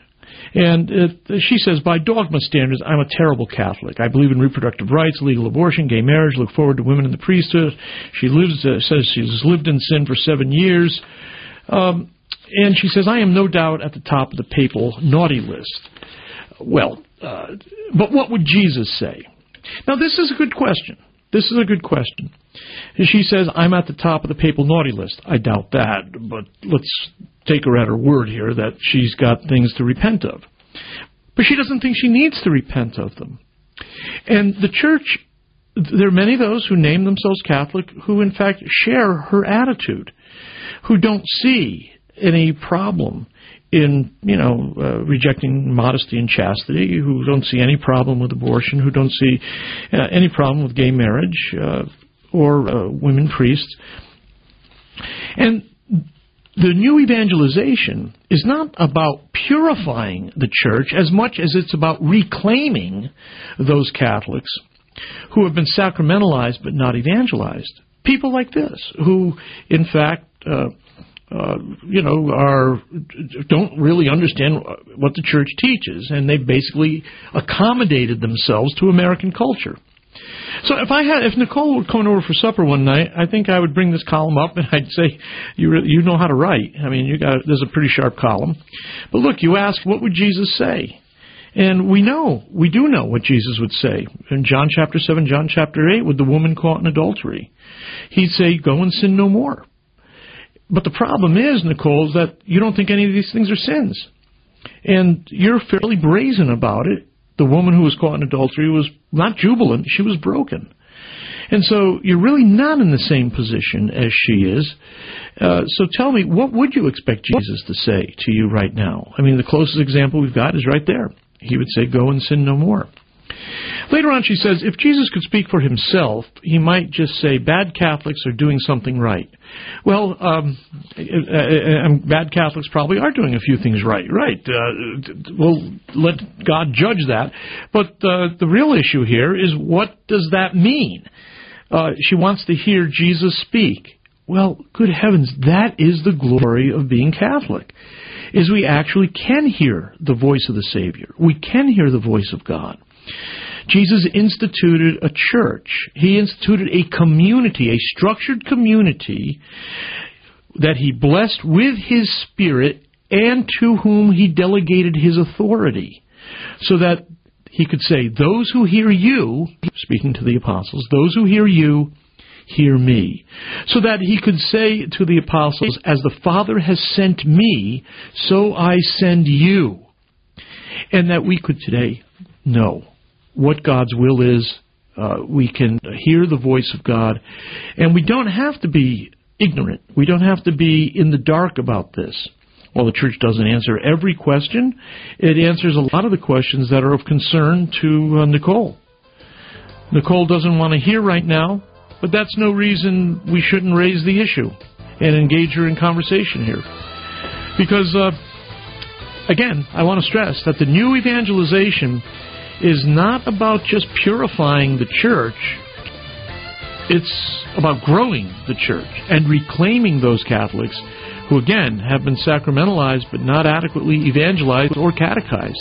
And uh, she says, by dogma standards, I'm a terrible Catholic. I believe in reproductive rights, legal abortion, gay marriage, look forward to women in the priesthood. She lives, uh, says she's lived in sin for seven years. Um, and she says, I am no doubt at the top of the papal naughty list. Well, uh, but what would Jesus say? Now, this is a good question. This is a good question. She says, I'm at the top of the papal naughty list. I doubt that, but let's take her at her word here that she's got things to repent of. But she doesn't think she needs to repent of them. And the church, there are many of those who name themselves Catholic who, in fact, share her attitude, who don't see any problem in, you know, uh, rejecting modesty and chastity, who don't see any problem with abortion, who don't see uh, any problem with gay marriage uh, or uh, women priests. And the new evangelization is not about purifying the church as much as it's about reclaiming those Catholics who have been sacramentalized but not evangelized. People like this, who, in fact, uh, Uh, you know, are don't really understand what the church teaches, and they basically accommodated themselves to American culture. So if I had, if Nicole were coming over for supper one night, I think I would bring this column up and I'd say, "You really, you know how to write. I mean, you got there's a pretty sharp column." But look, you ask, what would Jesus say? And we know, we do know what Jesus would say. In John chapter seven, John chapter eight, with the woman caught in adultery, he'd say, "Go and sin no more." But the problem is, Nicole, is that you don't think any of these things are sins. And you're fairly brazen about it. The woman who was caught in adultery was not jubilant, she was broken. And so you're really not in the same position as she is. Uh, so tell me, what would you expect Jesus to say to you right now? I mean, the closest example we've got is right there. He would say, "Go and sin no more." Later on, she says, if Jesus could speak for himself, he might just say, bad Catholics are doing something right. Well, um, uh, bad Catholics probably are doing a few things right. Right. Uh, we'll let God judge that. But uh, the real issue here is, what does that mean? Uh, she wants to hear Jesus speak. Well, good heavens, that is the glory of being Catholic, is we actually can hear the voice of the Savior. We can hear the voice of God. Jesus instituted a church. He instituted a community, a structured community that he blessed with his Spirit and to whom he delegated his authority, so that he could say, those who hear you, speaking to the apostles, those who hear you, hear me. So that he could say to the apostles, as the Father has sent me, so I send you. And that we could today know what God's will is. Uh, we can hear the voice of God. And we don't have to be ignorant. We don't have to be in the dark about this. Well, the church doesn't answer every question. It answers a lot of the questions that are of concern to uh, Nicole. Nicole doesn't want to hear right now, but that's no reason we shouldn't raise the issue and engage her in conversation here. Because, uh, again, I want to stress that the new evangelization is not about just purifying the church. It's about growing the church and reclaiming those Catholics who, again, have been sacramentalized but not adequately evangelized or catechized.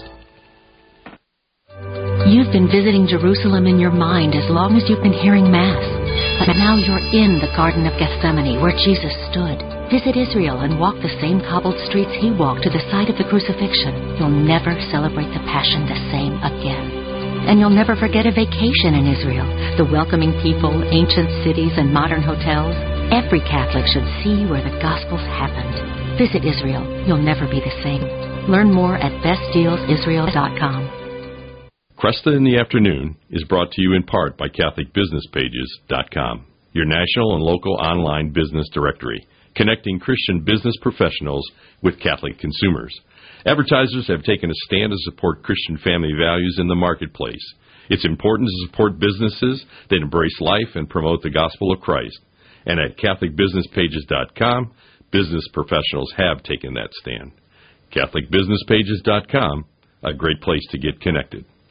You've been visiting Jerusalem in your mind as long as you've been hearing Mass. But now you're in the Garden of Gethsemane where Jesus stood. Visit Israel and walk the same cobbled streets he walked to the site of the crucifixion. You'll never celebrate the Passion the same again. And you'll never forget a vacation in Israel. The welcoming people, ancient cities, and modern hotels. Every Catholic should see where the Gospels happened. Visit Israel. You'll never be the same. Learn more at best deals israel dot com. Cresta in the Afternoon is brought to you in part by Catholic Business Pages dot com, your national and local online business directory, connecting Christian business professionals with Catholic consumers. Advertisers have taken a stand to support Christian family values in the marketplace. It's important to support businesses that embrace life and promote the gospel of Christ. And at Catholic Business Pages dot com, business professionals have taken that stand. Catholic Business Pages dot com, a great place to get connected.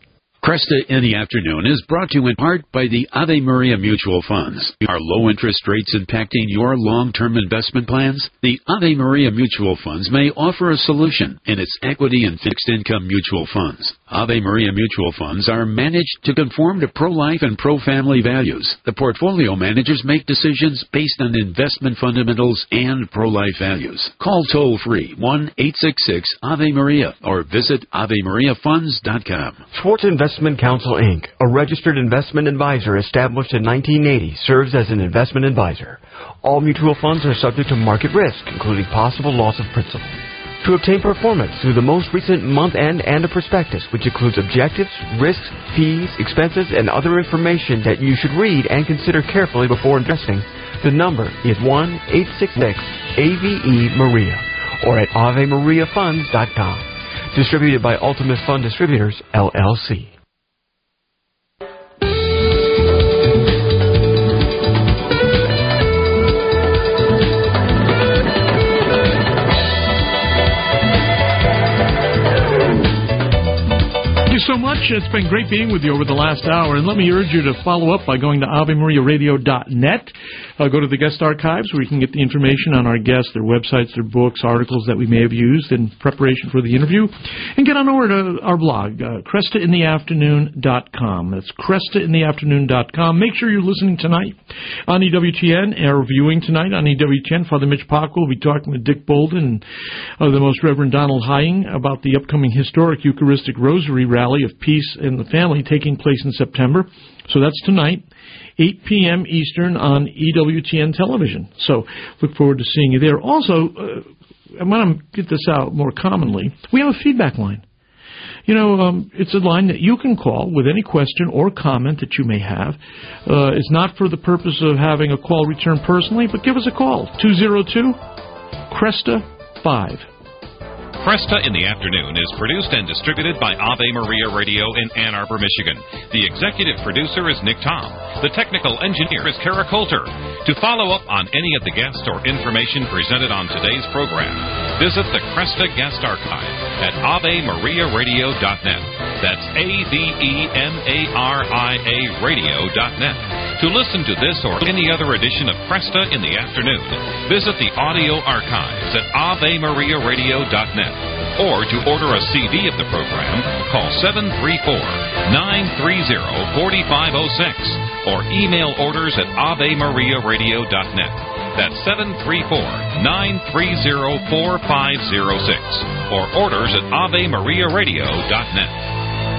Cresta in the Afternoon is brought to you in part by the Ave Maria Mutual Funds. Are low interest rates impacting your long-term investment plans? The Ave Maria Mutual Funds may offer a solution in its equity and fixed income mutual funds. Ave Maria Mutual Funds are managed to conform to pro-life and pro-family values. The portfolio managers make decisions based on investment fundamentals and pro-life values. Call toll-free one eight six six Ave Maria or visit ave maria funds dot com. Schwartz Investment Counsel, Incorporated, a registered investment advisor established in nineteen eighty, serves as an investment advisor. All mutual funds are subject to market risk, including possible loss of principal. To obtain performance through the most recent month-end and a prospectus, which includes objectives, risks, fees, expenses, and other information that you should read and consider carefully before investing, the number is one eight six six A V E Maria or at ave maria funds dot com. Distributed by Ultimate Fund Distributors, L L C. Thank you so much. It's been great being with you over the last hour. And let me urge you to follow up by going to ave maria radio dot net. Uh, go to the guest archives where you can get the information on our guests, their websites, their books, articles that we may have used in preparation for the interview. And get on over to our blog, uh, cresta in the afternoon dot com. That's cresta in the afternoon dot com. Make sure you're listening tonight on E W T N, or viewing tonight on E W T N. Father Mitch Pock will be talking with Dick Bolden and uh, the Most Reverend Donald Hying about the upcoming historic Eucharistic Rosary Rally of Peace in the Family taking place in September. So that's tonight, eight p.m. Eastern on E W T N television. So look forward to seeing you there. Also, uh, I want to get this out more commonly. We have a feedback line. You know, um, it's a line that you can call with any question or comment that you may have. Uh, it's not for the purpose of having a call returned personally, but give us a call, two oh two, Cresta five. Cresta in the Afternoon is produced and distributed by Ave Maria Radio in Ann Arbor, Michigan. The executive producer is Nick Tom. The technical engineer is Kara Coulter. To follow up on any of the guests or information presented on today's program, visit the Cresta Guest Archive at ave maria radio dot net. That's A V E M A R I A radio dot net. To listen to this or any other edition of Cresta in the Afternoon, visit the audio archives at ave maria radio dot net. Or to order a C D of the program, call seven three four, nine three zero, four five zero six or email orders at ave maria radio dot net. That's seven three four, nine three zero, four five zero six or orders at ave maria radio dot net.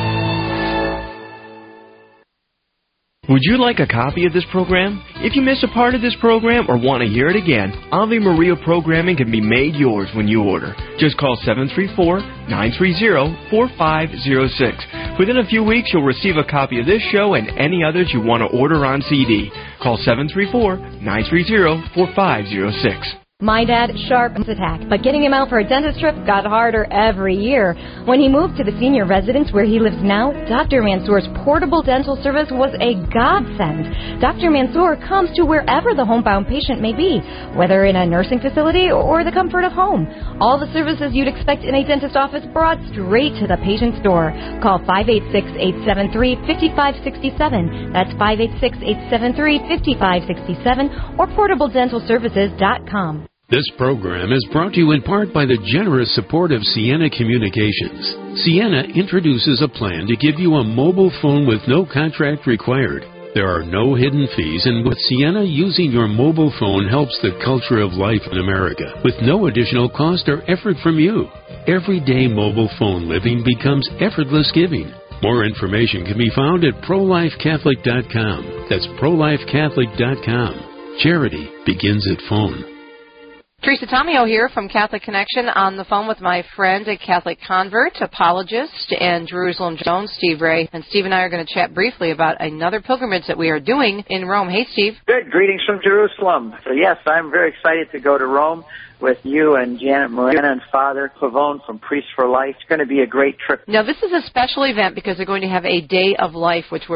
Would you like a copy of this program? If you miss a part of this program or want to hear it again, Ave Maria programming can be made yours when you order. Just call seven three four, nine three zero, four five zero six. Within a few weeks, you'll receive a copy of this show and any others you want to order on C D. Call seven three four, nine three zero, four five zero six. My dad, sharp as attack, but getting him out for a dentist trip got harder every year. When he moved to the senior residence where he lives now, Doctor Mansour's portable dental service was a godsend. Doctor Mansour comes to wherever the homebound patient may be, whether in a nursing facility or the comfort of home. All the services you'd expect in a dentist office brought straight to the patient's door. Call five eight six, eight seven three, five five six seven. That's five eight six, eight seven three, five five six seven or portable dental services dot com. This program is brought to you in part by the generous support of Sienna Communications. Sienna introduces a plan to give you a mobile phone with no contract required. There are no hidden fees, and with Sienna, using your mobile phone helps the culture of life in America with no additional cost or effort from you. Everyday mobile phone living becomes effortless giving. More information can be found at pro life catholic dot com. That's pro life catholic dot com. Charity begins at phone. Teresa Tomeo here from Catholic Connection on the phone with my friend, a Catholic convert, apologist, and Jerusalem Jones, Steve Ray. And Steve and I are going to chat briefly about another pilgrimage that we are doing in Rome. Hey, Steve. Good. Greetings from Jerusalem. So, yes, I'm very excited to go to Rome with you and Janet Morena and Father Pavone from Priests for Life. It's going to be a great trip. Now, this is a special event because they're going to have a Day of Life, which we're